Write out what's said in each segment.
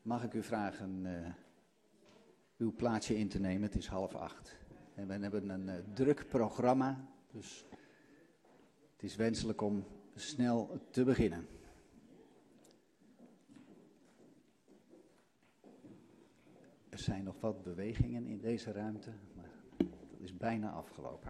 Mag ik u vragen uw plaatsje in te nemen? Het is 7:30. En we hebben een druk programma, dus het is wenselijk om snel te beginnen. Er zijn nog wat bewegingen in deze ruimte, maar dat is bijna afgelopen.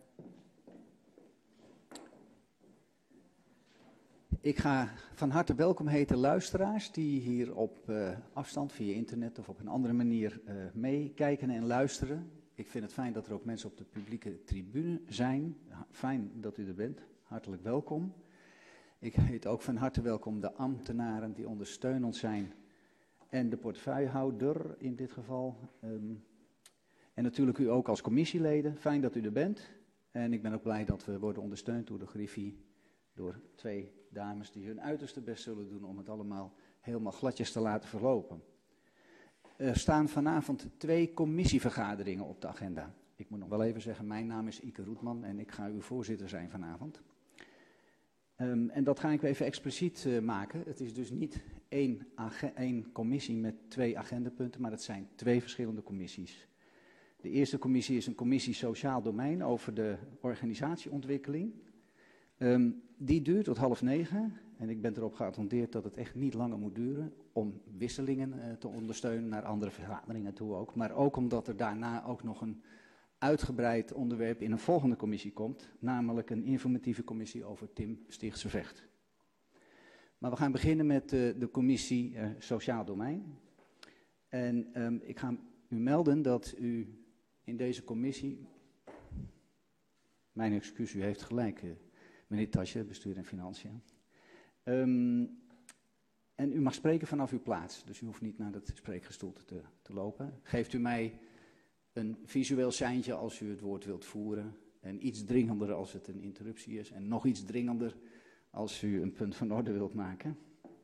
Ik ga van harte welkom heten luisteraars die hier op afstand via internet of op een andere manier meekijken en luisteren. Ik vind het fijn dat er ook mensen op de publieke tribune zijn. Fijn dat u er bent. Hartelijk welkom. Ik heet ook van harte welkom de ambtenaren die ondersteunend zijn en de portefeuillehouder in dit geval. En natuurlijk u ook als commissieleden. Fijn dat u er bent. En ik ben ook blij dat we worden ondersteund door de Griffie. Door 2 dames die hun uiterste best zullen doen om het allemaal helemaal gladjes te laten verlopen. Er staan vanavond 2 commissievergaderingen op de agenda. Ik moet nog wel even zeggen, mijn naam is Ike Roetman en ik ga uw voorzitter zijn vanavond. En dat ga ik even expliciet maken. Het is dus niet één commissie met 2 agendapunten, maar het zijn 2 verschillende commissies. De eerste commissie is een commissie Sociaal Domein over de organisatieontwikkeling. Die duurt tot 8:30 en ik ben erop geattendeerd dat het echt niet langer moet duren om wisselingen te ondersteunen naar andere vergaderingen toe ook. Maar ook omdat er daarna ook nog een uitgebreid onderwerp in een volgende commissie komt, namelijk een informatieve commissie over Tim Stichtse Vecht. Maar we gaan beginnen met de commissie Sociaal Domein. En ik ga u melden dat u in deze commissie, mijn excuus, u heeft gelijk, meneer Tasje, bestuur en financiën. En u mag spreken vanaf uw plaats, dus u hoeft niet naar het spreekgestoelte te lopen. Geeft u mij een visueel seintje als u het woord wilt voeren. En iets dringender als het een interruptie is. En nog iets dringender als u een punt van orde wilt maken.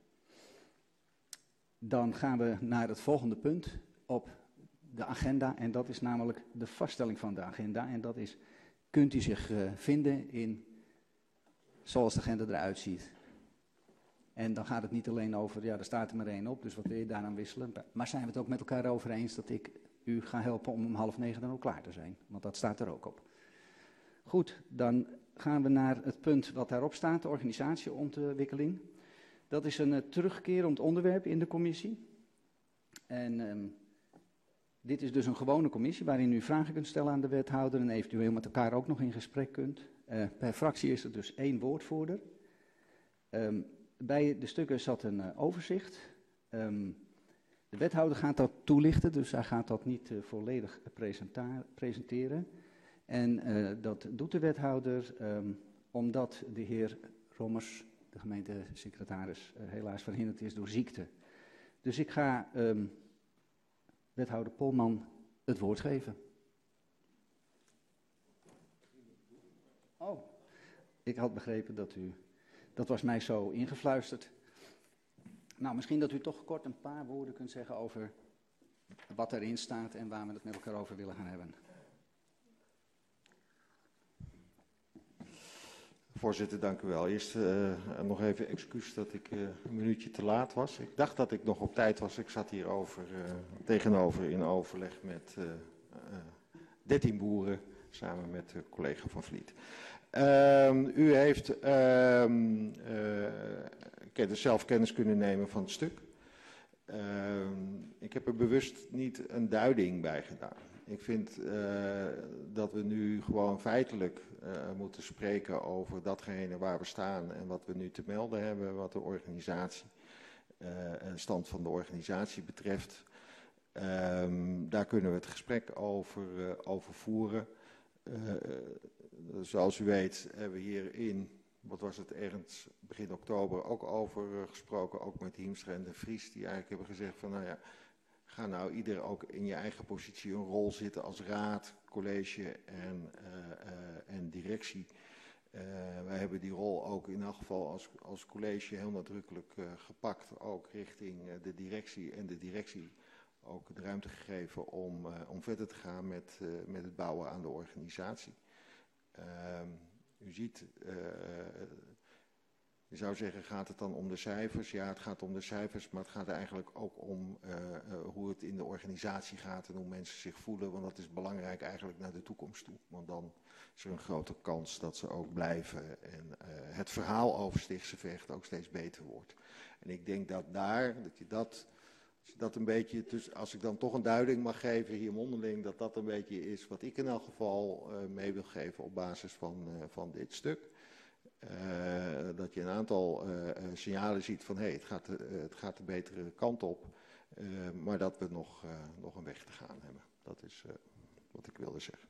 Dan gaan we naar het volgende punt op de agenda. En dat is namelijk de vaststelling van de agenda. En dat is, kunt u zich vinden in zoals de agenda eruit ziet. En dan gaat het niet alleen over, ja, er staat er maar 1 op, dus wat wil je daaraan wisselen? Maar zijn we het ook met elkaar over eens dat ik u ga helpen om 8:30 dan ook klaar te zijn? Want dat staat er ook op. Goed, dan gaan we naar het punt wat daarop staat, de organisatieontwikkeling. Dat is een terugkerend onderwerp in de commissie. En dit is dus een gewone commissie waarin u vragen kunt stellen aan de wethouder en eventueel met elkaar ook nog in gesprek kunt. Per fractie is er dus 1 woordvoerder. Bij de stukken zat een overzicht. De wethouder gaat dat toelichten, dus hij gaat dat niet volledig presenteren. En dat doet de wethouder omdat de heer Rommers, de gemeentesecretaris, helaas verhinderd is door ziekte. Dus ik ga wethouder Polman het woord geven. Oh, ik had begrepen dat u, dat was mij zo ingefluisterd. Nou, misschien dat u toch kort een paar woorden kunt zeggen over wat erin staat en waar we het met elkaar over willen gaan hebben. Voorzitter, dank u wel. Eerst nog even excuus dat ik een minuutje te laat was. Ik dacht dat ik nog op tijd was. Ik zat hier tegenover in overleg met 13 boeren samen met collega Van Vliet. U heeft zelf kennis kunnen nemen van het stuk. Ik heb er bewust niet een duiding bij gedaan. Ik vind dat we nu gewoon feitelijk moeten spreken over datgene waar we staan en wat we nu te melden hebben, wat de organisatie, stand van de organisatie betreft. Daar kunnen we het gesprek over voeren. Zoals u weet hebben we hier wat was het, ergens begin oktober ook over gesproken, ook met Hiemstra en de Vries, die eigenlijk hebben gezegd van nou ja, ga nou ieder ook in je eigen positie een rol zitten als raad, college en directie. Wij hebben die rol ook in elk geval als college heel nadrukkelijk gepakt, ook richting de directie en de directie ook de ruimte gegeven om verder te gaan met het bouwen aan de organisatie. U ziet, Je zou zeggen, gaat het dan om de cijfers? Ja, het gaat om de cijfers, maar het gaat eigenlijk ook om hoe het in de organisatie gaat en hoe mensen zich voelen. Want dat is belangrijk eigenlijk naar de toekomst toe. Want dan is er een grote kans dat ze ook blijven en het verhaal over Stichtse Vecht ook steeds beter wordt. En ik denk dat als je dat een beetje, dus als ik dan toch een duiding mag geven hier mondeling, dat een beetje is wat ik in elk geval mee wil geven op basis van dit stuk. Dat je een aantal signalen ziet van het gaat de betere kant op, maar dat we nog een weg te gaan hebben. Dat is wat ik wilde zeggen.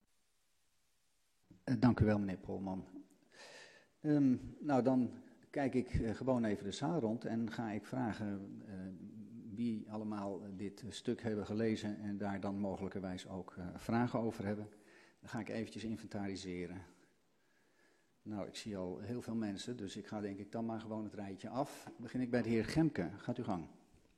Dank u wel, meneer Polman. Nou, dan kijk ik gewoon even de zaal rond en ga ik vragen wie allemaal dit stuk hebben gelezen en daar dan mogelijkerwijs ook vragen over hebben. Dan ga ik eventjes inventariseren. Nou, ik zie al heel veel mensen, dus ik ga denk ik dan maar gewoon het rijtje af. Dan begin ik bij de heer Gemke. Gaat uw gang.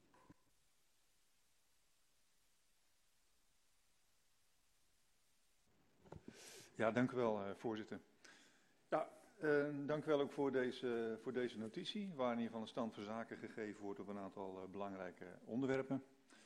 Ja, dank u wel, voorzitter. Ja, dank u wel ook voor deze notitie, waar in ieder geval een stand van zaken gegeven wordt op een aantal belangrijke onderwerpen.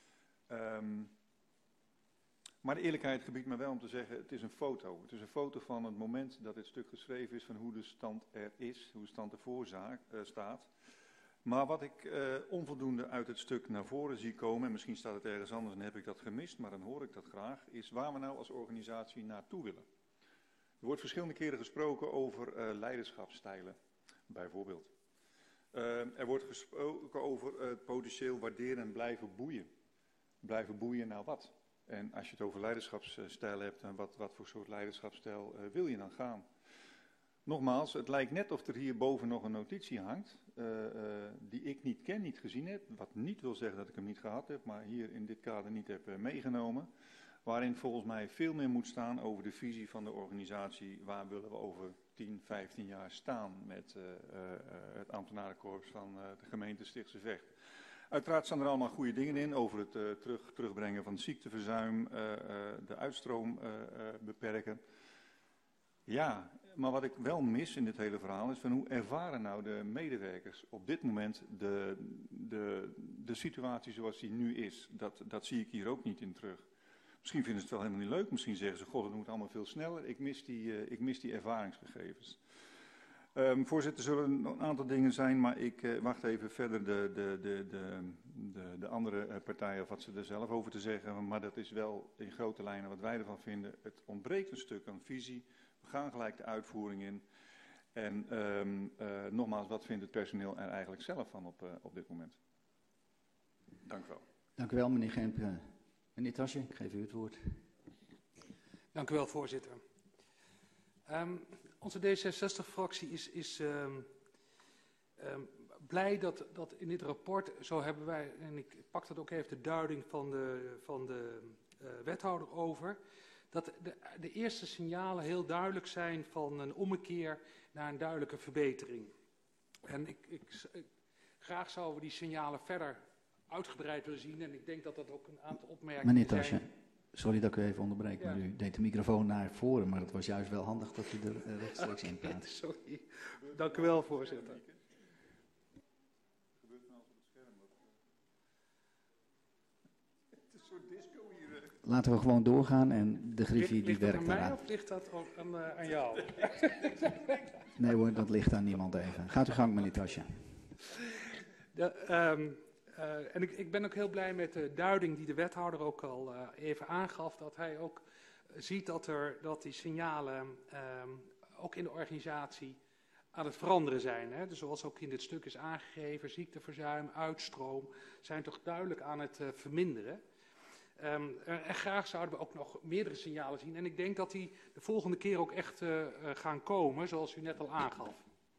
Maar de eerlijkheid gebiedt me wel om te zeggen, het is een foto. Het is een foto van het moment dat dit stuk geschreven is, van hoe de stand er is, hoe de stand ervoor staat. Maar wat ik onvoldoende uit het stuk naar voren zie komen, en misschien staat het ergens anders en heb ik dat gemist, maar dan hoor ik dat graag, is waar we nou als organisatie naartoe willen. Er wordt verschillende keren gesproken over leiderschapsstijlen, bijvoorbeeld. Er wordt gesproken over het potentieel waarderen en blijven boeien. Blijven boeien naar wat? En als je het over leiderschapsstijl hebt, en wat voor soort leiderschapsstijl wil je dan gaan? Nogmaals, het lijkt net of er hierboven nog een notitie hangt, die ik niet ken, niet gezien heb. Wat niet wil zeggen dat ik hem niet gehad heb, maar hier in dit kader niet heb meegenomen. Waarin volgens mij veel meer moet staan over de visie van de organisatie. Waar willen we over 10, 15 jaar staan met het ambtenarenkorps van de gemeente Stichtse Vecht. Uiteraard staan er allemaal goede dingen in over het terugbrengen van het ziekteverzuim, de uitstroom beperken. Ja, maar wat ik wel mis in dit hele verhaal is van hoe ervaren nou de medewerkers op dit moment de situatie zoals die nu is. Dat zie ik hier ook niet in terug. Misschien vinden ze het wel helemaal niet leuk, misschien zeggen ze, god, het moet allemaal veel sneller. Ik mis die ervaringsgegevens. Voorzitter, er zullen een aantal dingen zijn, maar ik wacht even verder de andere partijen wat ze er zelf over te zeggen. Maar dat is wel in grote lijnen wat wij ervan vinden. Het ontbreekt een stuk aan visie. We gaan gelijk de uitvoering in. En nogmaals, wat vindt het personeel er eigenlijk zelf van op dit moment? Dank u wel. Dank u wel, meneer Gemke. Meneer Tasje, ik geef u het woord. Dank u wel, voorzitter. Onze D66-fractie is blij dat in dit rapport, zo hebben wij, en ik pak dat ook even de duiding van de wethouder over, dat de eerste signalen heel duidelijk zijn van een ommekeer naar een duidelijke verbetering. En graag zouden we die signalen verder uitgebreid willen zien en ik denk dat dat ook een aantal opmerkingen Meneer Tasje, zijn. sorry dat ik u even onderbreek, Ja. maar u deed de microfoon naar voren, maar het was juist wel handig dat u er rechtstreeks in praat. Sorry. Dank u wel, voorzitter. Het is een soort disco hier. Laten we gewoon doorgaan en de griffie die Ligt dat werkt aan mij eraan. of ligt dat aan jou? Nee hoor, dat ligt aan niemand even. Gaat uw gang, meneer Tasje. En ik ben ook heel blij met de duiding die de wethouder ook al even aangaf. Dat hij ook ziet dat die signalen ook in de organisatie aan het veranderen zijn. Hè? Dus zoals ook in dit stuk is aangegeven, ziekteverzuim, uitstroom zijn toch duidelijk aan het verminderen. En graag zouden we ook nog meerdere signalen zien. En ik denk dat die de volgende keer ook echt gaan komen, zoals u net al aangaf.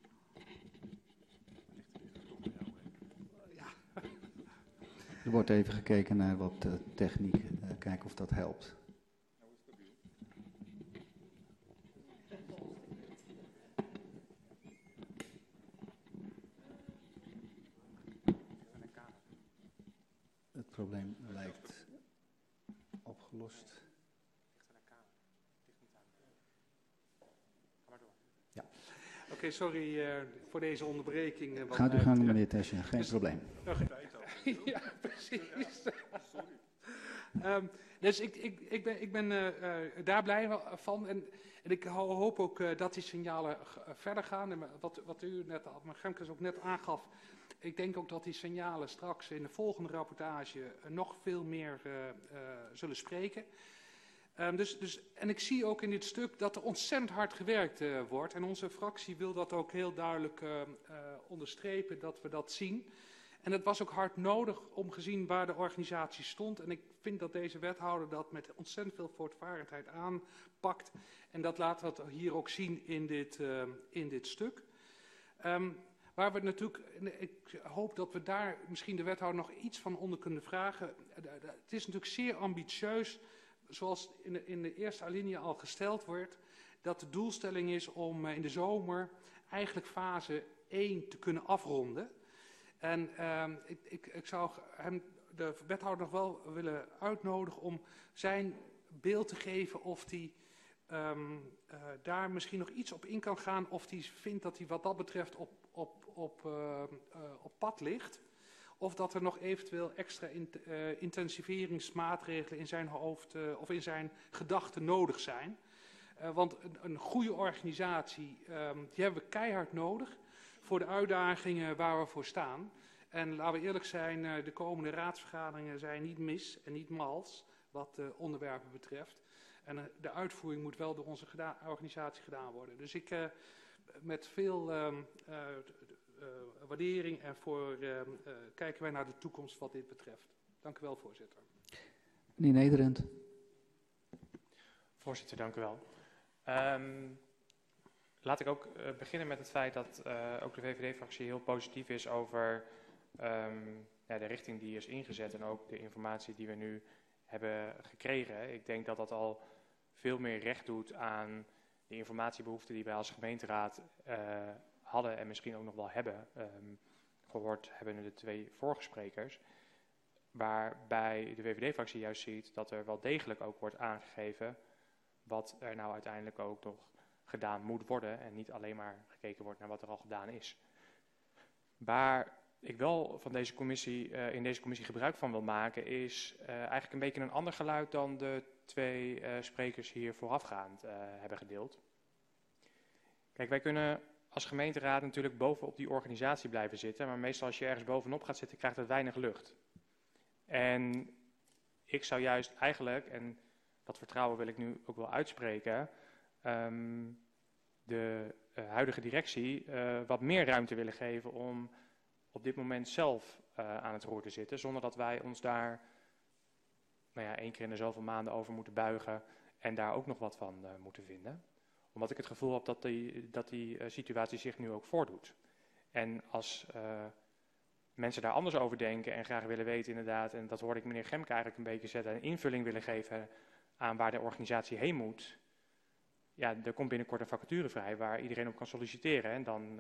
Er wordt even gekeken naar wat techniek, kijken of dat helpt. Het probleem lijkt opgelost. Ja. Oké, sorry voor deze onderbreking. Gaat u gang, meneer Teschen, geen probleem. Ja, precies. Dus ik ben daar blij van. En ik hoop ook dat die signalen verder gaan. En wat u net, maar Gemkes ook net aangaf. Ik denk ook dat die signalen straks in de volgende rapportage nog veel meer zullen spreken. En ik zie ook in dit stuk dat er ontzettend hard gewerkt wordt. En onze fractie wil dat ook heel duidelijk onderstrepen, dat we dat zien. En het was ook hard nodig om gezien waar de organisatie stond. En ik vind dat deze wethouder dat met ontzettend veel voortvarendheid aanpakt. En dat laten we hier ook zien in dit stuk. Waar we natuurlijk, ik hoop dat we daar misschien de wethouder nog iets van onder kunnen vragen. Het is natuurlijk zeer ambitieus, zoals in de eerste alinea al gesteld wordt, dat de doelstelling is om in de zomer eigenlijk fase 1 te kunnen afronden. En ik zou de wethouder nog wel willen uitnodigen om zijn beeld te geven of hij daar misschien nog iets op in kan gaan. Of hij vindt dat hij wat dat betreft op pad ligt. Of dat er nog eventueel extra intensiveringsmaatregelen in zijn hoofd of in zijn gedachten nodig zijn. Want een goede organisatie, die hebben we keihard nodig voor de uitdagingen waar we voor staan. En laten we eerlijk zijn, de komende raadsvergaderingen zijn niet mis en niet mals wat de onderwerpen betreft. En de uitvoering moet wel door onze organisatie gedaan worden. Dus ik met veel waardering en kijken wij naar de toekomst wat dit betreft. Dank u wel, voorzitter. Meneer Nederend. Voorzitter, dank u wel. Laat ik ook beginnen met het feit dat ook de VVD-fractie heel positief is over de richting die is ingezet en ook de informatie die we nu hebben gekregen. Ik denk dat dat al veel meer recht doet aan de informatiebehoeften die wij als gemeenteraad hadden en misschien ook nog wel hebben. Gehoord hebben de 2 vorige sprekers. Waarbij de VVD-fractie juist ziet dat er wel degelijk ook wordt aangegeven wat er nou uiteindelijk ook nog gedaan moet worden en niet alleen maar gekeken wordt naar wat er al gedaan is. Waar ik wel van deze commissie, in deze commissie gebruik van wil maken is eigenlijk een beetje een ander geluid dan de 2 sprekers hier voorafgaand hebben gedeeld. Kijk, wij kunnen als gemeenteraad natuurlijk bovenop die organisatie blijven zitten, maar meestal als je ergens bovenop gaat zitten krijgt het weinig lucht. En ik zou juist eigenlijk, en dat vertrouwen wil ik nu ook wel uitspreken, de huidige directie wat meer ruimte willen geven om op dit moment zelf aan het roer te zitten, zonder dat wij ons daar 1 keer in de zoveel maanden over moeten buigen en daar ook nog wat van moeten vinden. Omdat ik het gevoel heb dat die situatie zich nu ook voordoet. En als mensen daar anders over denken en graag willen weten inderdaad, en dat hoorde ik meneer Gemke eigenlijk een beetje zetten, een invulling willen geven aan waar de organisatie heen moet. Ja, er komt binnenkort een vacature vrij waar iedereen op kan solliciteren en dan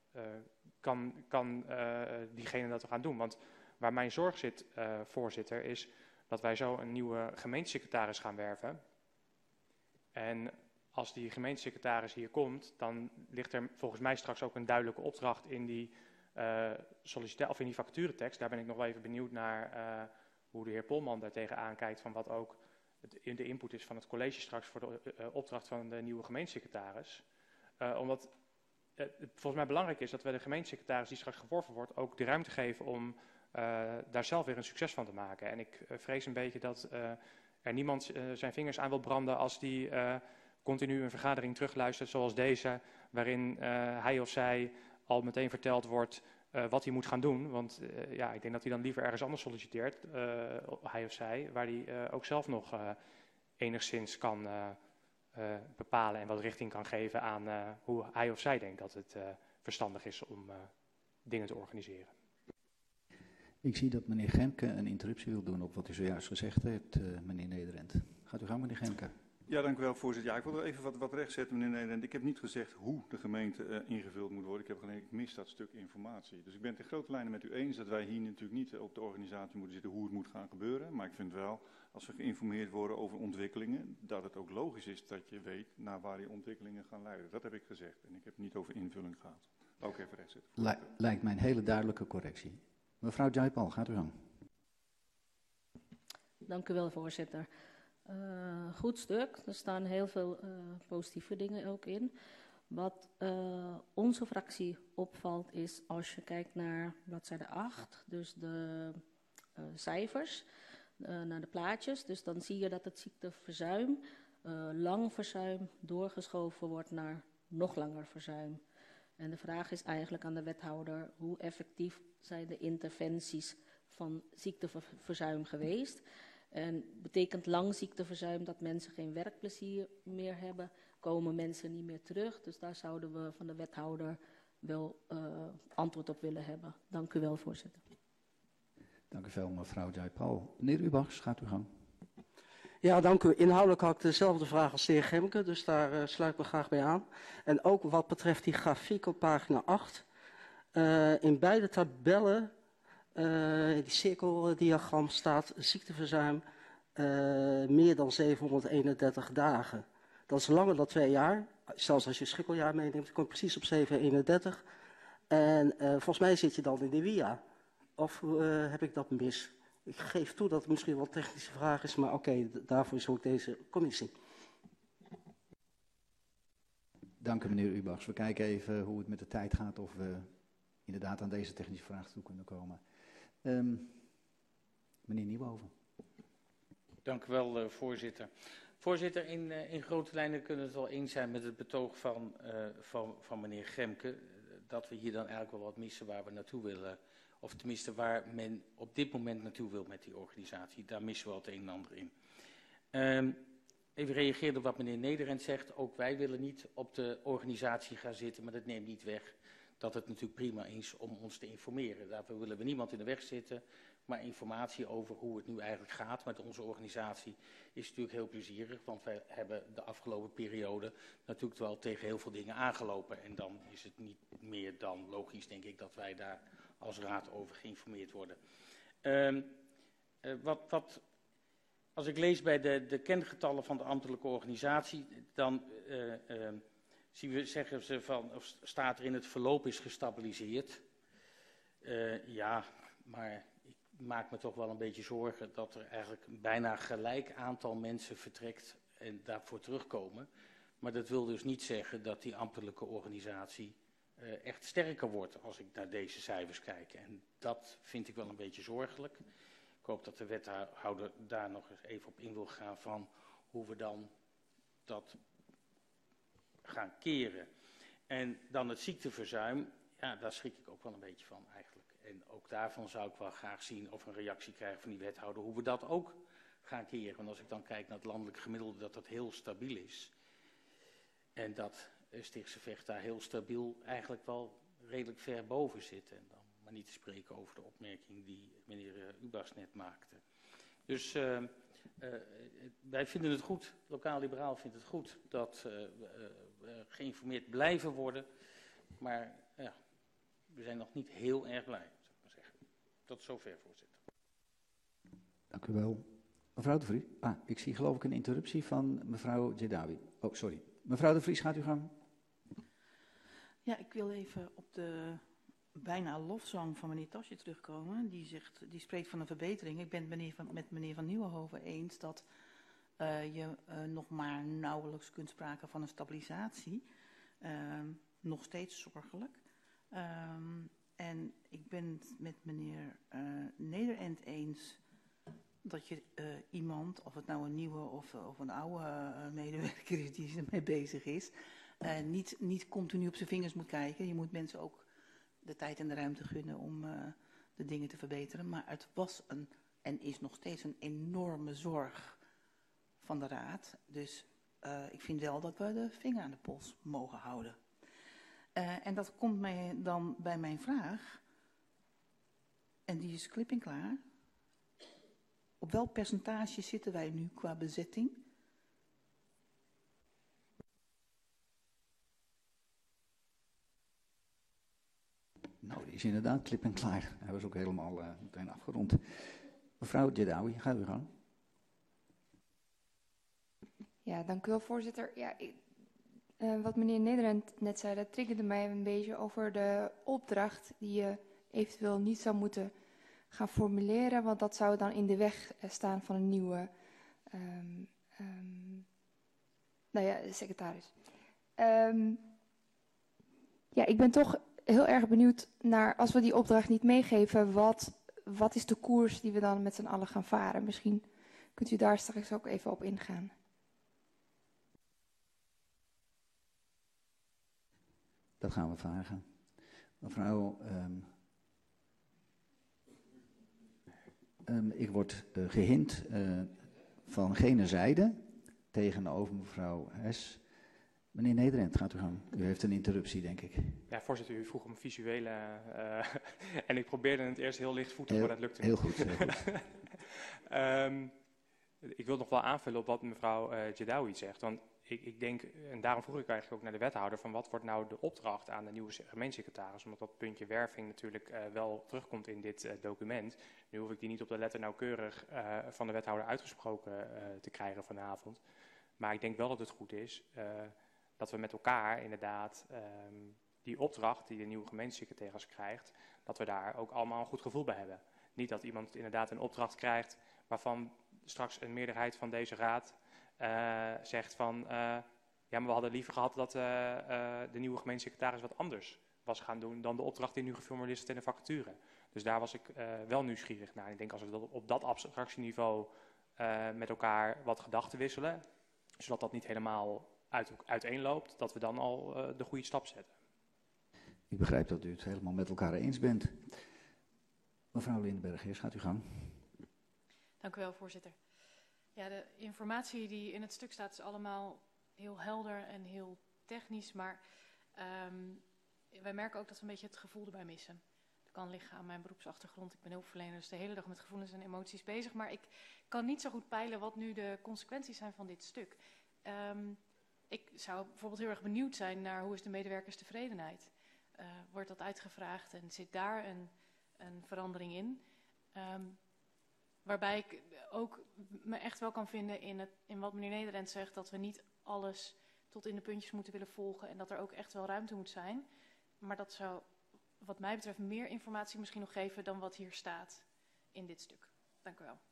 kan diegene dat gaan doen. Want waar mijn zorg zit, voorzitter, is dat wij zo een nieuwe gemeentesecretaris gaan werven. En als die gemeentesecretaris hier komt, dan ligt er volgens mij straks ook een duidelijke opdracht in die in die vacaturetekst. Daar ben ik nog wel even benieuwd naar hoe de heer Polman daar tegenaan kijkt van wat ook de input is van het college straks voor de opdracht van de nieuwe gemeentesecretaris. Omdat het volgens mij belangrijk is dat we de gemeentesecretaris die straks geworven wordt ook de ruimte geven om daar zelf weer een succes van te maken. En ik vrees een beetje dat er niemand zijn vingers aan wil branden als die continu een vergadering terugluistert zoals deze, waarin hij of zij al meteen verteld wordt wat hij moet gaan doen. Want ik denk dat hij dan liever ergens anders solliciteert, hij of zij, waar hij ook zelf nog enigszins kan bepalen en wat richting kan geven aan hoe hij of zij denkt dat het verstandig is om dingen te organiseren. Ik zie dat meneer Gemke een interruptie wil doen op wat u zojuist gezegd heeft, meneer Nederend. Gaat u gang, meneer Gemke. Ja, dank u wel, voorzitter. Ja, ik wil er even wat rechtzetten, meneer Nederland. Ik heb niet gezegd hoe de gemeente ingevuld moet worden. Ik heb alleen, ik mis dat stuk informatie. Dus ik ben het in grote lijnen met u eens dat wij hier natuurlijk niet op de organisatie moeten zitten hoe het moet gaan gebeuren. Maar ik vind wel, als we geïnformeerd worden over ontwikkelingen, dat het ook logisch is dat je weet naar waar die ontwikkelingen gaan leiden. Dat heb ik gezegd. En ik heb het niet over invulling gehad. Ook even rechtzetten. Lijkt mij een hele duidelijke correctie. Mevrouw Jayapal, gaat u gang. Dank u wel, voorzitter. Goed stuk. Er staan heel veel positieve dingen ook in. Wat onze fractie opvalt is, als je kijkt naar bladzijde 8, dus de cijfers, naar de plaatjes. Dus dan zie je dat het ziekteverzuim, lang verzuim, doorgeschoven wordt naar nog langer verzuim. En de vraag is eigenlijk aan de wethouder, hoe effectief zijn de interventies van ziekteverzuim geweest? En betekent lang ziekteverzuim dat mensen geen werkplezier meer hebben, komen mensen niet meer terug. Dus daar zouden we van de wethouder wel antwoord op willen hebben. Dank u wel, voorzitter. Dank u wel, mevrouw Jayapal. Meneer Ubachs, gaat u gang. Ja, dank u. Inhoudelijk had ik dezelfde vraag als de heer Gemke, dus daar sluit ik me graag bij aan. En ook wat betreft die grafiek op pagina 8. In beide tabellen, in die cirkeldiagram staat ziekteverzuim meer dan 731 dagen. Dat is langer dan 2 jaar. Zelfs als je schrikkeljaar meeneemt, kom je precies op 731. En volgens mij zit je dan in de WIA. Of heb ik dat mis? Ik geef toe dat het misschien wel een technische vraag is, maar oké, daarvoor is ook deze commissie. Dank u, meneer Ubachs. We kijken even hoe het met de tijd gaat, of we inderdaad aan deze technische vraag toe kunnen komen. Meneer Nieuwhoven. Dank u wel, voorzitter. Voorzitter, in grote lijnen kunnen we het wel eens zijn met het betoog van meneer Gemke, dat we hier dan eigenlijk wel wat missen waar we naartoe willen. Of tenminste waar men op dit moment naartoe wil met die organisatie. Daar missen we wel het een en ander in. Even reageren op wat meneer Nederend zegt. Ook wij willen niet op de organisatie gaan zitten, maar dat neemt niet weg dat het natuurlijk prima is om ons te informeren. Daarvoor willen we niemand in de weg zitten. Maar informatie over hoe het nu eigenlijk gaat met onze organisatie is natuurlijk heel plezierig. Want wij hebben de afgelopen periode natuurlijk wel tegen heel veel dingen aangelopen. En dan is het niet meer dan logisch, denk ik, dat wij daar als raad over geïnformeerd worden. Als ik lees bij de kengetallen van de ambtelijke organisatie, dan zeggen ze van, of staat er in het verloop is gestabiliseerd. Ja, maar ik maak me toch wel een beetje zorgen dat er eigenlijk een bijna gelijk aantal mensen vertrekt en daarvoor terugkomen. Maar dat wil dus niet zeggen dat die ambtelijke organisatie echt sterker wordt als ik naar deze cijfers kijk. En dat vind ik wel een beetje zorgelijk. Ik hoop dat de wethouder daar nog eens even op in wil gaan van hoe we dan dat gaan keren. En dan het ziekteverzuim, ja, daar schrik ik ook wel een beetje van eigenlijk. En ook daarvan zou ik wel graag zien of een reactie krijgen van die wethouder hoe we dat ook gaan keren. Want als ik dan kijk naar het landelijk gemiddelde, dat heel stabiel is. En dat Stichtse Vecht daar heel stabiel eigenlijk wel redelijk ver boven zit. En dan maar niet te spreken over de opmerking die meneer Ubachs net maakte. Dus wij vinden het goed, Lokaal Liberaal vindt het goed dat we geïnformeerd blijven worden. Maar ja, we zijn nog niet heel erg blij, zou ik maar zeggen. Tot zover, voorzitter. Dank u wel. Mevrouw de Vries. Ik zie geloof ik een interruptie van mevrouw Jedawi. Oh, sorry. Mevrouw de Vries, gaat u gang. Ja, ik wil even op de bijna lofzang van meneer Tasje terugkomen. Die spreekt van een verbetering. Ik ben het met meneer Van Nieuwenhoven eens dat je nog maar nauwelijks kunt spreken van een stabilisatie. Nog steeds zorgelijk. En ik ben het met meneer Nederend eens dat je iemand, of het nou een nieuwe of een oude medewerker is die ermee bezig is, niet continu op zijn vingers moet kijken. Je moet mensen ook de tijd en de ruimte gunnen om de dingen te verbeteren. Maar het was en is nog steeds een enorme zorg van de raad. Dus ik vind wel dat we de vinger aan de pols mogen houden. En dat komt mij dan bij mijn vraag. En die is klip en klaar. Op welk percentage zitten wij nu qua bezetting? Nou, die is inderdaad klip en klaar. Hij was ook helemaal meteen afgerond. Mevrouw Jedawi, gaat u gang. Ja, dank u wel, voorzitter. Ja, wat meneer Nederland net zei, dat triggerde mij een beetje over de opdracht die je eventueel niet zou moeten gaan formuleren, want dat zou dan in de weg staan van een nieuwe secretaris. Ja, ik ben toch heel erg benieuwd naar, als we die opdracht niet meegeven, wat is de koers die we dan met z'n allen gaan varen? Misschien kunt u daar straks ook even op ingaan. Dat gaan we vragen. Mevrouw, ik word gehint van gene zijde tegenover mevrouw Hes. Meneer Nederend, gaat u gang. U heeft een interruptie, denk ik. Ja, voorzitter, u vroeg om visuele en ik probeerde het eerst heel lichtvoetig, maar dat lukte niet. Heel goed, heel goed. Ik wil nog wel aanvullen op wat mevrouw Jedawi zegt, want ik denk, en daarom vroeg ik eigenlijk ook naar de wethouder, van wat wordt nou de opdracht aan de nieuwe gemeentesecretaris, omdat dat puntje werving natuurlijk wel terugkomt in dit document. Nu hoef ik die niet op de letter nauwkeurig van de wethouder uitgesproken te krijgen vanavond, maar ik denk wel dat het goed is dat we met elkaar inderdaad die opdracht die de nieuwe gemeentesecretaris krijgt, dat we daar ook allemaal een goed gevoel bij hebben. Niet dat iemand inderdaad een opdracht krijgt waarvan straks een meerderheid van deze raad zegt van, ja, maar we hadden liever gehad dat de nieuwe gemeentesecretaris wat anders was gaan doen dan de opdracht die nu geformuleerd staat in de vacature. Dus daar was ik wel nieuwsgierig naar. Ik denk als we dat op dat abstractieniveau met elkaar wat gedachten wisselen, zodat dat niet helemaal uiteenloopt, dat we dan al de goede stap zetten. Ik begrijp dat u het helemaal met elkaar eens bent. Mevrouw Lindenberg, eerst gaat u gang. Dank u wel, voorzitter. Ja, de informatie die in het stuk staat is allemaal heel helder en heel technisch, maar wij merken ook dat we een beetje het gevoel erbij missen. Dat kan liggen aan mijn beroepsachtergrond. Ik ben hulpverlener, dus de hele dag met gevoelens en emoties bezig, maar ik kan niet zo goed peilen wat nu de consequenties zijn van dit stuk. Ik zou bijvoorbeeld heel erg benieuwd zijn naar hoe is de medewerkerstevredenheid. Wordt dat uitgevraagd en zit daar een verandering in? Waarbij ik ook me echt wel kan vinden in wat meneer Nederland zegt, dat we niet alles tot in de puntjes moeten willen volgen en dat er ook echt wel ruimte moet zijn. Maar dat zou wat mij betreft meer informatie misschien nog geven dan wat hier staat in dit stuk. Dank u wel.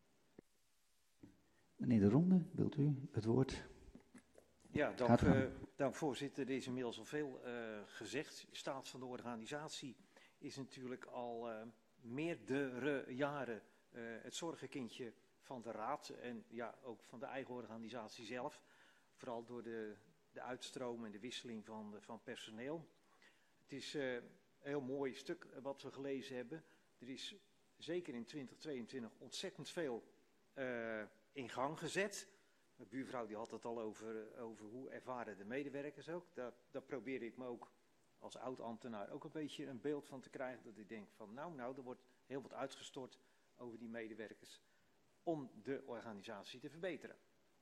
Meneer De Ronde, wilt u het woord? Ja, dank voorzitter. Er is inmiddels al veel gezegd. De staat van de organisatie is natuurlijk al meerdere jaren het zorgenkindje van de raad en ja, ook van de eigen organisatie zelf. Vooral door de uitstroom en de wisseling van personeel. Het is een heel mooi stuk wat we gelezen hebben. Er is zeker in 2022 ontzettend veel in gang gezet. Mijn buurvrouw die had het al over hoe ervaren de medewerkers ook. Daar probeerde ik me ook als oud-ambtenaar ook een beetje een beeld van te krijgen. Dat ik denk van nou, er wordt heel wat uitgestort over die medewerkers om de organisatie te verbeteren.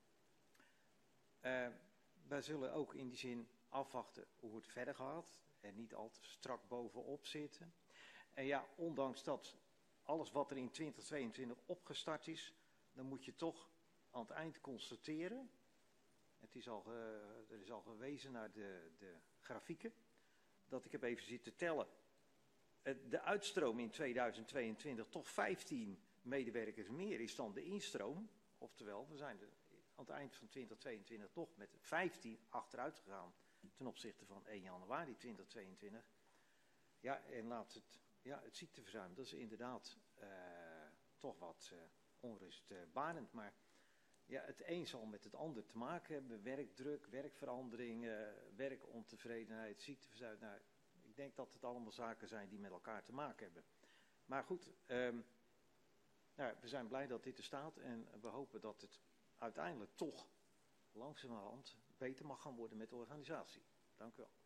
Wij zullen ook in die zin afwachten hoe het verder gaat en niet al te strak bovenop zitten. En ja, ondanks dat alles wat er in 2022 opgestart is, dan moet je toch aan het eind constateren, er is al gewezen naar de grafieken, dat ik heb even zitten tellen, de uitstroom in 2022 toch 15 medewerkers meer is dan de instroom. Oftewel, we zijn aan het eind van 2022 toch met 15 achteruit gegaan ten opzichte van 1 januari 2022. Ja, en het ziekteverzuim, dat is inderdaad toch wat onrustbarend, maar ja, het een zal met het ander te maken hebben. Werkdruk, werkverandering, werkontevredenheid, ziekteverzuim. Nou, ik denk dat het allemaal zaken zijn die met elkaar te maken hebben. Maar goed, we zijn blij dat dit er staat en we hopen dat het uiteindelijk toch langzamerhand beter mag gaan worden met de organisatie. Dank u wel.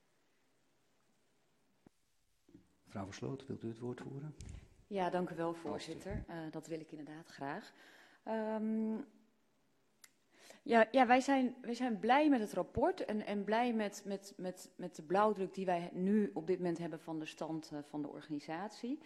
Mevrouw Versloot, wilt u het woord voeren? Ja, dank u wel, voorzitter. Dat wil ik inderdaad graag. Ja, wij zijn blij met het rapport en blij met de blauwdruk die wij nu op dit moment hebben van de stand van de organisatie.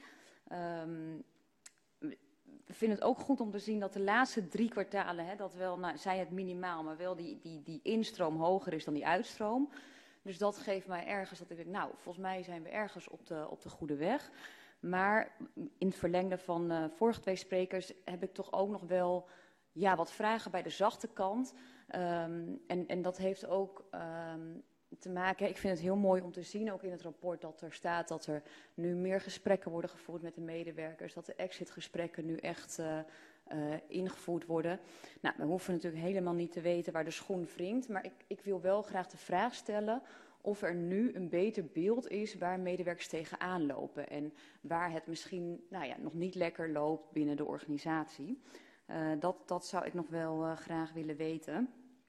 We vinden het ook goed om te zien dat de laatste 3 kwartalen, dat wel, nou, zij het minimaal, maar wel die instroom hoger is dan die uitstroom. Dus dat geeft mij ergens dat ik denk, nou, volgens mij zijn we ergens op de goede weg. Maar in het verlengde van vorige 2 sprekers heb ik toch ook nog wel wat vragen bij de zachte kant. En dat heeft ook te maken, ik vind het heel mooi om te zien, ook in het rapport, dat er staat dat er nu meer gesprekken worden gevoerd met de medewerkers, dat de exitgesprekken nu echt ingevoerd worden. Nou, we hoeven natuurlijk helemaal niet te weten waar de schoen wringt, maar ik wil wel graag de vraag stellen of er nu een beter beeld is waar medewerkers tegenaan lopen en waar het misschien nog niet lekker loopt binnen de organisatie. Dat zou ik nog wel graag willen weten.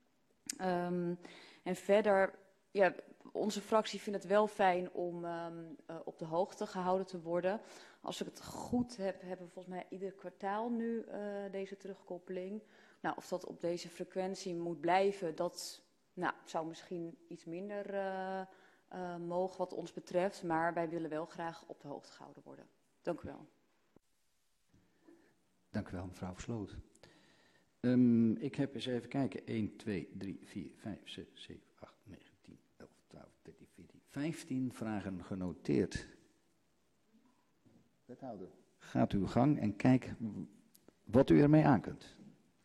En verder, onze fractie vindt het wel fijn om op de hoogte gehouden te worden. Als ik het goed heb, hebben we volgens mij ieder kwartaal nu deze terugkoppeling. Nou, of dat op deze frequentie moet blijven, dat zou misschien iets minder mogen wat ons betreft. Maar wij willen wel graag op de hoogte gehouden worden. Dank u wel. Dank u wel, mevrouw Versloot. Ik heb eens even kijken. 1, 2, 3, 4, 5, 6, 7, 8, 9, 10, 11, 12, 13, 14, 15 vragen genoteerd. Wethouder, gaat uw gang en kijk wat u ermee aan kunt.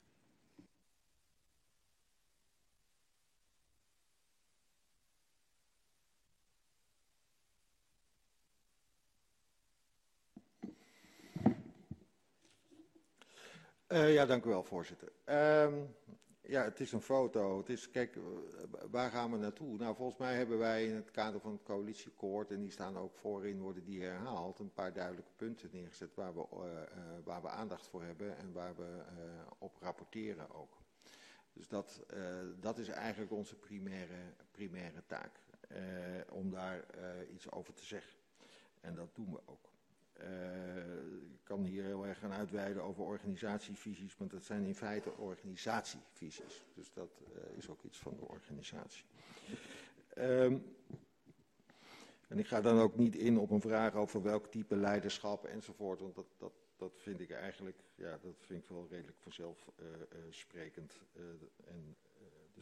Dank u wel, voorzitter. Het is een foto. Kijk, waar gaan we naartoe? Nou, volgens mij hebben wij in het kader van het coalitieakkoord, en die staan ook voorin, worden die herhaald, een paar duidelijke punten neergezet waar we aandacht voor hebben en waar we op rapporteren ook. Dus dat is eigenlijk onze primaire taak, om daar iets over te zeggen. En dat doen we ook. Ik kan hier heel erg gaan uitweiden over organisatievisies, maar dat zijn in feite organisatievisies. Dus dat is ook iets van de organisatie. En ik ga dan ook niet in op een vraag over welk type leiderschap enzovoort, want dat vind ik eigenlijk, dat vind ik wel redelijk vanzelfsprekend. Dus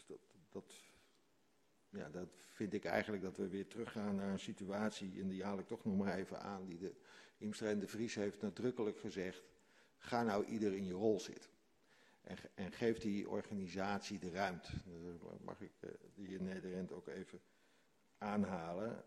dat vind ik eigenlijk dat we weer teruggaan naar een situatie, en die haal ik toch nog maar even aan, die de Hiemstra en de Vries heeft nadrukkelijk gezegd, ga nou ieder in je rol zitten. En geef die organisatie de ruimte. Dat mag ik die in Nederland ook even aanhalen.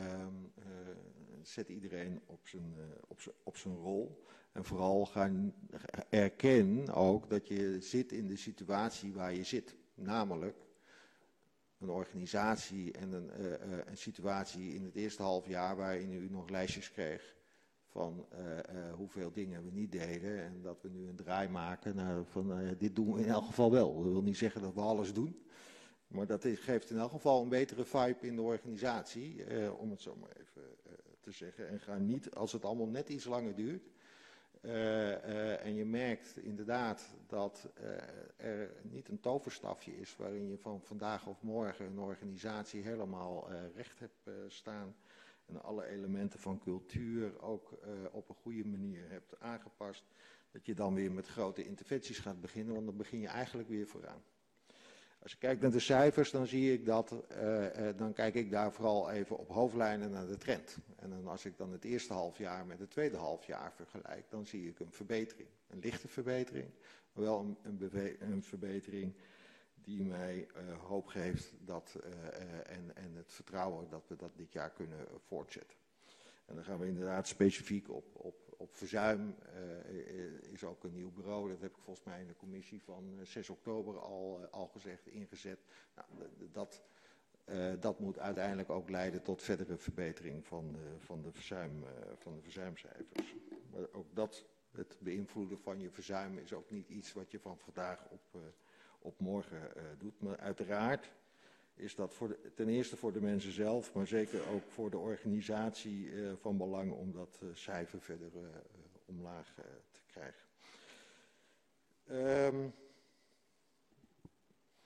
Zet iedereen op zijn rol. En vooral erken ook dat je zit in de situatie waar je zit. Namelijk een organisatie en een situatie in het eerste halfjaar waarin u nog lijstjes kreeg van hoeveel dingen we niet deden en dat we nu een draai maken van dit doen we in elk geval wel. Dat wil niet zeggen dat we alles doen, maar dat geeft in elk geval een betere vibe in de organisatie, om het zo maar even te zeggen. En ga niet, als het allemaal net iets langer duurt, en je merkt inderdaad dat er niet een toverstafje is waarin je van vandaag of morgen een organisatie helemaal recht hebt staan en alle elementen van cultuur ook op een goede manier hebt aangepast, dat je dan weer met grote interventies gaat beginnen, want dan begin je eigenlijk weer vooraan. Als je kijkt naar de cijfers, dan zie ik dan kijk ik daar vooral even op hoofdlijnen naar de trend. En dan als ik dan het eerste halfjaar met het tweede halfjaar vergelijk, dan zie ik een verbetering. Een lichte verbetering, maar wel een verbetering die mij hoop geeft en het vertrouwen dat we dat dit jaar kunnen voortzetten. En dan gaan we inderdaad specifiek op verzuim, is ook een nieuw bureau. Dat heb ik volgens mij in de commissie van 6 oktober al gezegd, ingezet. Nou, dat moet uiteindelijk ook leiden tot verdere verbetering van de verzuimcijfers. Maar ook het beïnvloeden van je verzuim is ook niet iets wat je van vandaag op morgen doet. Maar uiteraard is dat ten eerste voor de mensen zelf, maar zeker ook voor de organisatie van belang om dat cijfer verder omlaag te krijgen.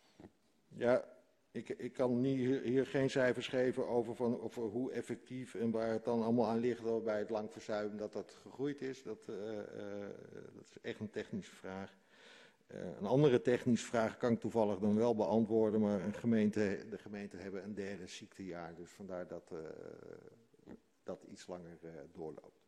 Ja, ik kan hier geen cijfers geven over hoe effectief en waar het dan allemaal aan ligt bij het lang verzuim dat gegroeid is. Dat is echt een technische vraag. Een andere technische vraag kan ik toevallig dan wel beantwoorden, maar de gemeenten hebben een derde ziektejaar, dus vandaar dat dat iets langer doorloopt.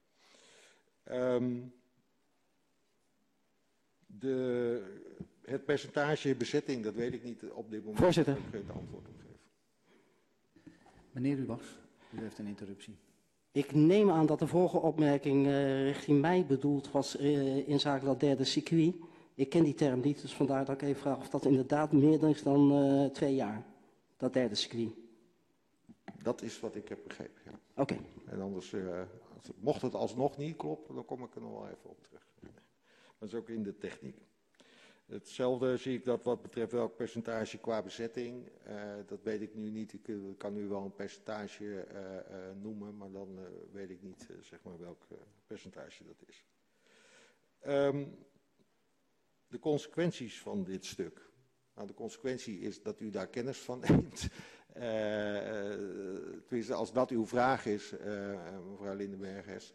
Het percentage bezetting, dat weet ik niet op dit moment. Voorzitter. Daar kan ik geen antwoord op geven. Meneer Ubachs, u heeft een interruptie. Ik neem aan dat de vorige opmerking richting mij bedoeld was in zaken dat derde circuit. Ik ken die term niet, dus vandaar dat ik even vraag of dat inderdaad meer is dan 2 jaar. Dat derde circuit. Dat is wat ik heb begrepen, ja. Oké. En anders, mocht het alsnog niet kloppen, dan kom ik er nog wel even op terug. Dat is ook in de techniek. Hetzelfde zie ik dat wat betreft welk percentage qua bezetting. Dat weet ik nu niet. Ik kan nu wel een percentage noemen, maar dan weet ik niet zeg maar welk percentage dat is. De consequenties van dit stuk. Nou, de consequentie is dat u daar kennis van neemt. Tenminste, als dat uw vraag is, mevrouw Lindenbergers.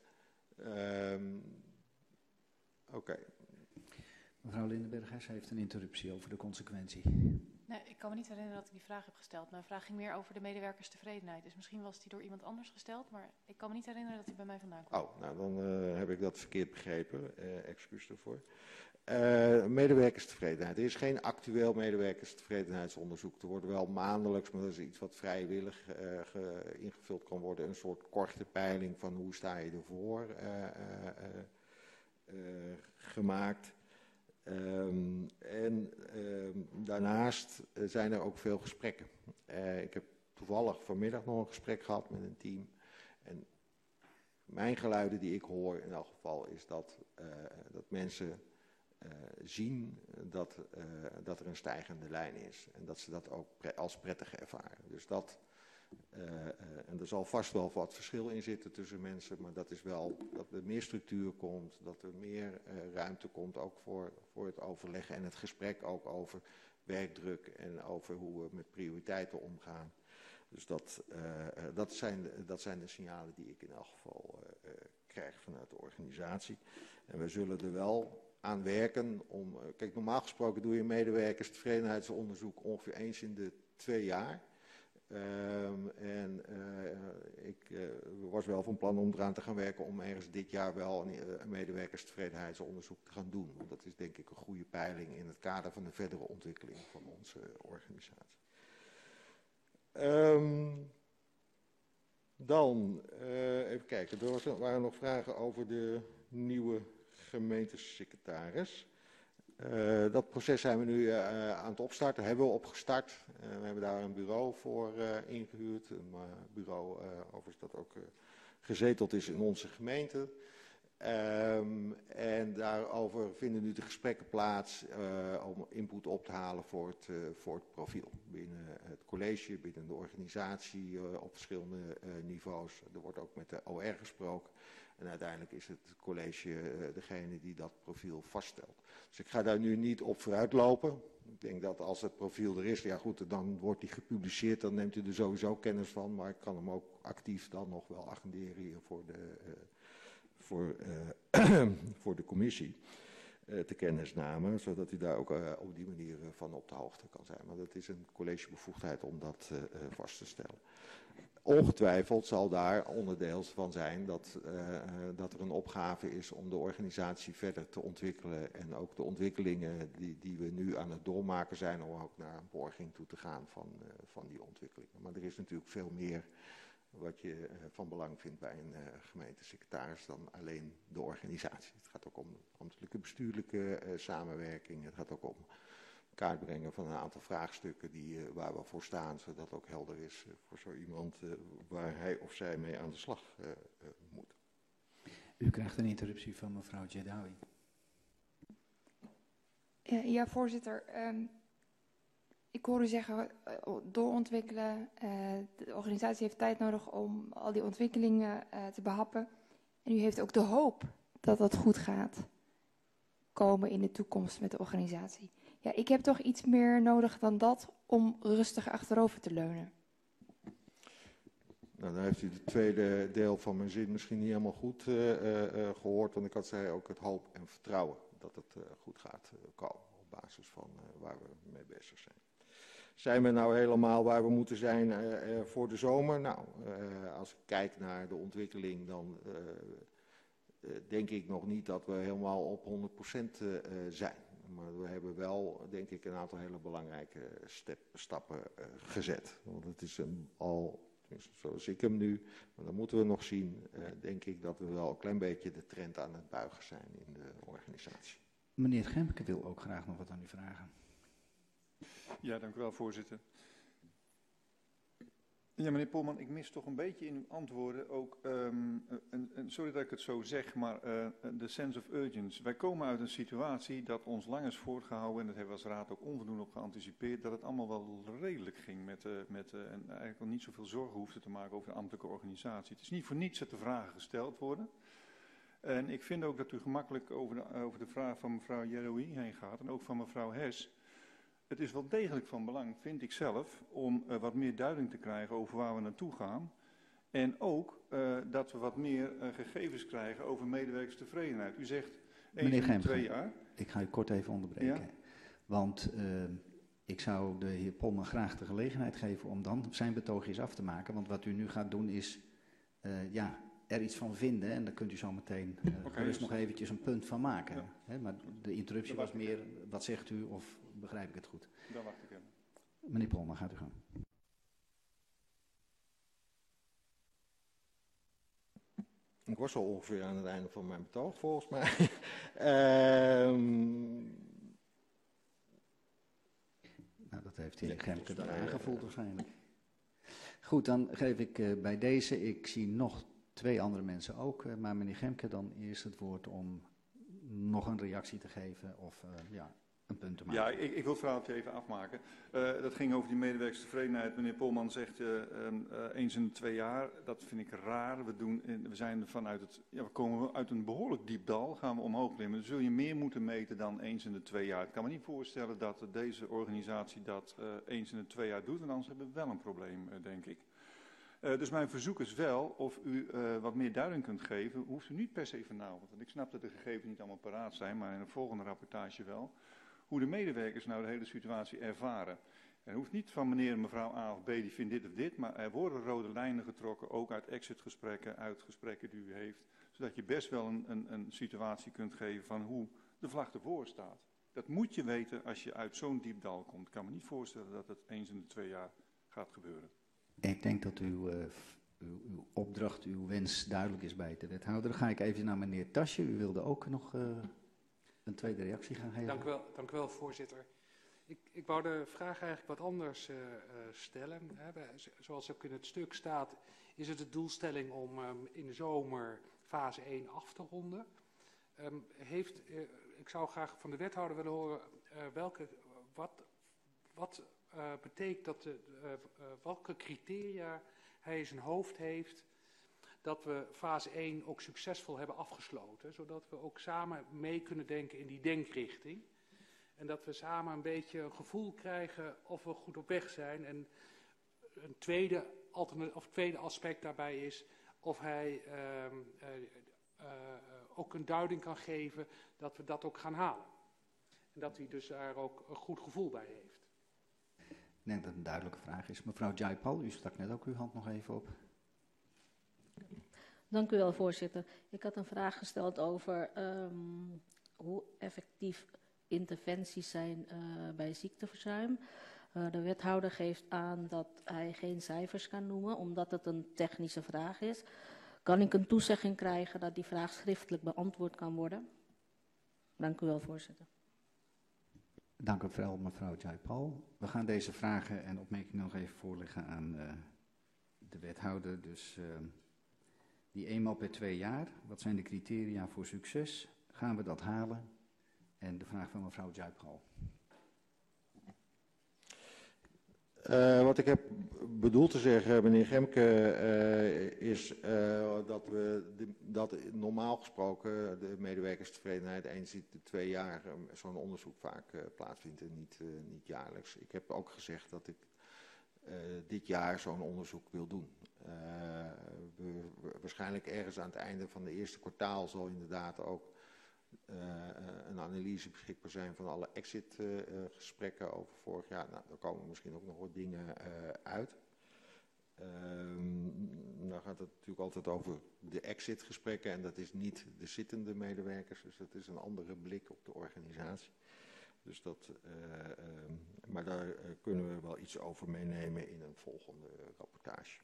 Oké. Mevrouw Lindenbergers heeft een interruptie over de consequentie. Nee, ik kan me niet herinneren dat ik die vraag heb gesteld. Mijn vraag ging meer over de medewerkerstevredenheid. Dus misschien was die door iemand anders gesteld, maar ik kan me niet herinneren dat die bij mij vandaan kwam. Oh, nou dan heb ik dat verkeerd begrepen. Excuus daarvoor. Medewerkerstevredenheid. Er is geen actueel medewerkerstevredenheidsonderzoek. Er wordt wel maandelijks, maar dat is iets wat vrijwillig ingevuld kan worden. Een soort korte peiling van hoe sta je ervoor gemaakt. Daarnaast zijn er ook veel gesprekken. Ik heb toevallig vanmiddag nog een gesprek gehad met een team. En mijn geluiden die ik hoor in elk geval is dat mensen zien dat er een stijgende lijn is. En dat ze dat ook als prettig ervaren. Dus en er zal vast wel wat verschil in zitten tussen mensen, maar dat is wel dat er meer structuur komt, dat er meer ruimte komt ook voor het overleggen en het gesprek ook over werkdruk en over hoe we met prioriteiten omgaan. Dus dat zijn de signalen die ik in elk geval krijg vanuit de organisatie. En we zullen er wel aan werken om... Kijk, normaal gesproken doe je medewerkerstevredenheidsonderzoek ongeveer eens in de 2 jaar. Ik was wel van plan om eraan te gaan werken om ergens dit jaar wel een medewerkerstevredenheidsonderzoek te gaan doen. Want dat is denk ik een goede peiling in het kader van de verdere ontwikkeling van onze organisatie. Even kijken, er waren nog vragen over de nieuwe gemeentesecretaris. Dat proces zijn we nu aan het opstarten, hebben we opgestart. We hebben daar een bureau voor ingehuurd. Een bureau overigens dat ook gezeteld is in onze gemeente. En daarover vinden nu de gesprekken plaats om input op te halen voor het profiel. Binnen het college, binnen de organisatie op verschillende niveaus. Er wordt ook met de OR gesproken. En uiteindelijk is het college degene die dat profiel vaststelt. Dus ik ga daar nu niet op vooruit lopen. Ik denk dat als het profiel er is, ja goed, dan wordt die gepubliceerd. Dan neemt u er sowieso kennis van. Maar ik kan hem ook actief dan nog wel agenderen hier voor de commissie. Te kennisname, zodat u daar ook op die manier van op de hoogte kan zijn. Maar dat is een collegebevoegdheid om dat vast te stellen. Ongetwijfeld zal daar onderdeel van zijn dat er een opgave is om de organisatie verder te ontwikkelen. En ook de ontwikkelingen die we nu aan het doormaken zijn, om ook naar een borging toe te gaan van die ontwikkelingen. Maar er is natuurlijk veel meer wat je van belang vindt bij een gemeentesecretaris dan alleen de organisatie. Het gaat ook om ambtelijke bestuurlijke samenwerking. Het gaat ook om kaart brengen van een aantal vraagstukken waar we voor staan, zodat ook helder is voor zo iemand waar hij of zij mee aan de slag moet. U krijgt een interruptie van mevrouw Djedawi. Ja, voorzitter. Ik hoor u zeggen, doorontwikkelen. De organisatie heeft tijd nodig om al die ontwikkelingen te behappen. En u heeft ook de hoop dat dat goed gaat komen in de toekomst met de organisatie. Ja, ik heb toch iets meer nodig dan dat om rustig achterover te leunen? Nou, dan heeft u het tweede deel van mijn zin misschien niet helemaal goed gehoord, want ik had zei ook het hoop en vertrouwen dat het goed gaat komen op basis van waar we mee bezig zijn. Zijn we nou helemaal waar we moeten zijn voor de zomer? Nou, als ik kijk naar de ontwikkeling, dan denk ik nog niet dat we helemaal op 100% zijn. Maar we hebben wel, denk ik, een aantal hele belangrijke stappen gezet. Want het is al, zoals ik hem nu, maar dan moeten we nog zien, denk ik dat we wel een klein beetje de trend aan het buigen zijn in de organisatie. Meneer Gemke wil ook graag nog wat aan u vragen. Ja, dank u wel, voorzitter. Ja, meneer Polman, ik mis toch een beetje in uw antwoorden ook, sorry dat ik het zo zeg, maar de sense of urgency. Wij komen uit een situatie dat ons lang is voortgehouden, en dat hebben we als raad ook onvoldoende op geanticipeerd, dat het allemaal wel redelijk ging en eigenlijk al niet zoveel zorgen hoefde te maken over de ambtelijke organisatie. Het is niet voor niets dat de vragen gesteld worden. En ik vind ook dat u gemakkelijk over de vraag van mevrouw Jeroen heen gaat en ook van mevrouw Hers. Het is wel degelijk van belang, vind ik zelf, om wat meer duiding te krijgen over waar we naartoe gaan. En ook dat we wat meer gegevens krijgen over medewerkerstevredenheid. U zegt 1 in 2 jaar. Ik ga u kort even onderbreken. Ja? Want ik zou de heer Polman graag de gelegenheid geven om dan zijn betoog eens af te maken. Want wat u nu gaat doen is er iets van vinden. En daar kunt u zo meteen gerust nog eventjes een punt van maken. Ja. Hè, maar de interruptie was meer, wat zegt u of begrijp ik het goed? Dan wacht ik even. Meneer Polman, gaat u gang. Ik was al ongeveer aan het einde van mijn betoog, volgens mij. Nou, dat heeft de heer Gemke dan aangevoeld waarschijnlijk. Goed, dan geef ik bij deze, ik zie nog 2 andere mensen ook, maar meneer Gemke, dan eerst het woord om nog een reactie te geven of een punt te maken. Ja, ik wil het verhaaltje even afmaken. Dat ging over die medewerkerstevredenheid. Meneer Polman zegt eens in de 2 jaar. Dat vind ik raar. We komen uit een behoorlijk diep dal, gaan we omhoog klimmen. Dan zul je meer moeten meten dan eens in de 2 jaar. Ik kan me niet voorstellen dat deze organisatie dat eens in de 2 jaar doet. En anders hebben we wel een probleem, denk ik. Dus mijn verzoek is wel of u wat meer duiding kunt geven. Hoeft u niet per se vanavond. Want ik snap dat de gegevens niet allemaal paraat zijn, maar in een volgende rapportage wel. Hoe de medewerkers nou de hele situatie ervaren. En het hoeft niet van meneer en mevrouw A of B die vindt dit of dit, maar er worden rode lijnen getrokken, ook uit exitgesprekken, uit gesprekken die u heeft. Zodat je best wel een situatie kunt geven van hoe de vlag ervoor staat. Dat moet je weten als je uit zo'n diep dal komt. Ik kan me niet voorstellen dat het eens in de 2 jaar gaat gebeuren. Ik denk dat uw opdracht, uw wens duidelijk is bij de wethouder. Dan ga ik even naar meneer Tasje. U wilde ook nog een tweede reactie gaan geven. Dank u wel, voorzitter. Ik wou de vraag eigenlijk wat anders stellen. Zoals ook in het stuk staat, is het de doelstelling om in de zomer fase 1 af te ronden. Ik zou graag van de wethouder willen horen wat betekent dat, welke criteria hij in zijn hoofd heeft dat we fase 1 ook succesvol hebben afgesloten. Zodat we ook samen mee kunnen denken in die denkrichting. En dat we samen een beetje een gevoel krijgen of we goed op weg zijn. En een tweede aspect daarbij is of hij ook een duiding kan geven dat we dat ook gaan halen. En dat hij dus daar ook een goed gevoel bij heeft. Ik denk dat het een duidelijke vraag is. Mevrouw Jaipal, u stak net ook uw hand nog even op. Dank u wel, voorzitter. Ik had een vraag gesteld over hoe effectief interventies zijn bij ziekteverzuim. De wethouder geeft aan dat hij geen cijfers kan noemen, omdat het een technische vraag is. Kan ik een toezegging krijgen dat die vraag schriftelijk beantwoord kan worden? Dank u wel, voorzitter. Dank u wel, mevrouw Jaipal. We gaan deze vragen en opmerkingen nog even voorleggen aan de wethouder. Dus die eenmaal per 2 jaar, wat zijn de criteria voor succes? Gaan we dat halen? En de vraag van mevrouw Jaipal. Wat ik heb bedoeld te zeggen, meneer Gemke, is dat normaal gesproken de medewerkerstevredenheid eens in de 2 jaar zo'n onderzoek vaak plaatsvindt en niet jaarlijks. Ik heb ook gezegd dat ik dit jaar zo'n onderzoek wil doen. Waarschijnlijk ergens aan het einde van het eerste kwartaal zal inderdaad ook een analyse beschikbaar zijn van alle exit-gesprekken over vorig jaar. Nou, daar komen misschien ook nog wat dingen uit. Dan gaat het natuurlijk altijd over de exit-gesprekken en dat is niet de zittende medewerkers, dus dat is een andere blik op de organisatie. Dus maar daar kunnen we wel iets over meenemen in een volgende rapportage.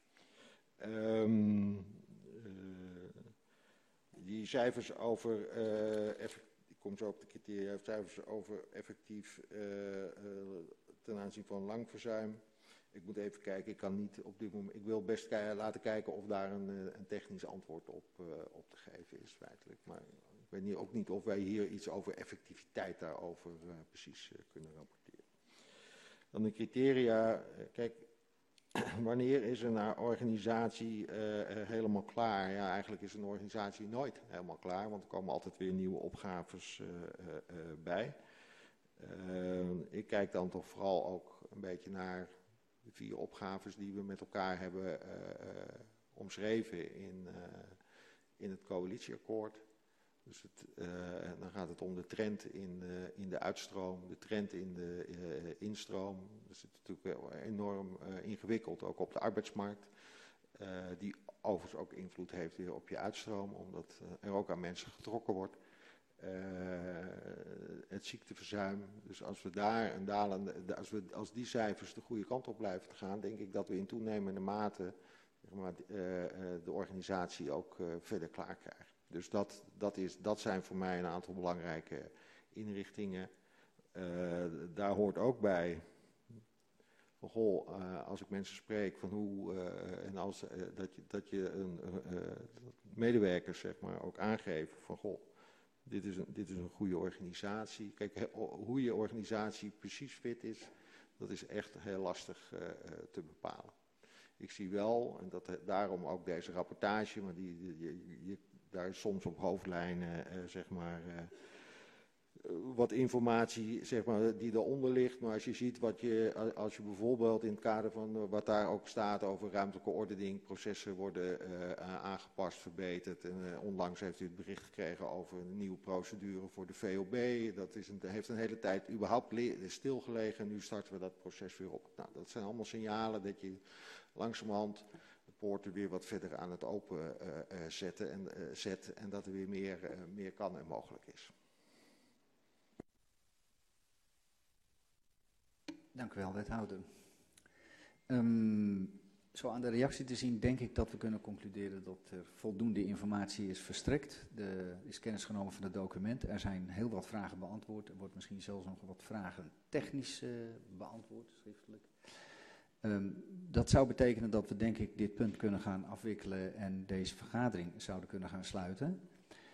Die cijfers over, ik kom zo op de criteria, cijfers over effectief ten aanzien van lang verzuim. Ik moet even kijken, ik kan niet op dit moment, ik wil best laten kijken of daar een technisch antwoord op te geven is feitelijk. Maar ik weet ook niet of wij hier iets over effectiviteit daarover precies kunnen rapporteren. Dan de criteria, kijk, wanneer is een organisatie helemaal klaar? Ja, eigenlijk is een organisatie nooit helemaal klaar, want er komen altijd weer nieuwe opgaves bij. Ik kijk dan toch vooral ook een beetje naar de 4 opgaves die we met elkaar hebben omschreven in het coalitieakkoord. Dus dan gaat het om de trend in de uitstroom, de trend in de instroom. Dat is natuurlijk enorm ingewikkeld, ook op de arbeidsmarkt. Die overigens ook invloed heeft weer op je uitstroom, omdat er ook aan mensen getrokken wordt. Het ziekteverzuim. Dus als we daar een dalende, als die cijfers de goede kant op blijven gaan, denk ik dat we in toenemende mate zeg maar, de organisatie ook verder klaar krijgen. Dus dat zijn voor mij een aantal belangrijke inrichtingen. Daar hoort ook bij, van, goh, als ik mensen spreek van hoe, en als, dat je medewerkers zeg maar, ook aangeven van goh, dit is een goede organisatie. Kijk, hoe je organisatie precies fit is, dat is echt heel lastig te bepalen. Ik zie wel, en daarom ook deze rapportage, maar daar is soms op hoofdlijnen zeg maar, wat informatie zeg maar, die eronder ligt. Maar als je ziet als je bijvoorbeeld in het kader van wat daar ook staat over ruimtelijke ordening, processen worden aangepast, verbeterd. En onlangs heeft u het bericht gekregen over een nieuwe procedure voor de VOB. Dat heeft een hele tijd überhaupt stilgelegen. Nu starten we dat proces weer op. Nou, dat zijn allemaal signalen dat je langzamerhand de poorten weer wat verder aan het open zet en dat er weer meer kan en mogelijk is. Dank u wel, wethouder. Zo aan de reactie te zien denk ik dat we kunnen concluderen dat er voldoende informatie is verstrekt. Er is kennis genomen van het document. Er zijn heel wat vragen beantwoord. Er wordt misschien zelfs nog wat vragen technisch beantwoord, schriftelijk. Dat zou betekenen dat we denk ik dit punt kunnen gaan afwikkelen en deze vergadering zouden kunnen gaan sluiten.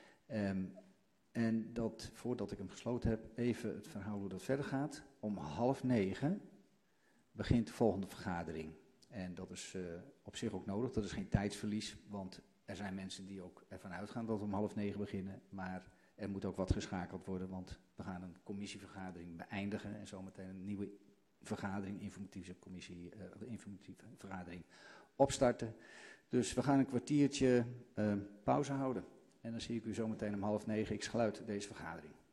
En dat, voordat ik hem gesloten heb, even het verhaal hoe dat verder gaat. Om 8:30 begint de volgende vergadering. En dat is op zich ook nodig, dat is geen tijdsverlies, want er zijn mensen die ook ervan uitgaan dat we om 8:30 beginnen. Maar er moet ook wat geschakeld worden, want we gaan een commissievergadering beëindigen en zometeen een nieuwe vergadering, informatieve vergadering opstarten. Dus we gaan een kwartiertje pauze houden. En dan zie ik u zometeen om 8:30. Ik sluit deze vergadering.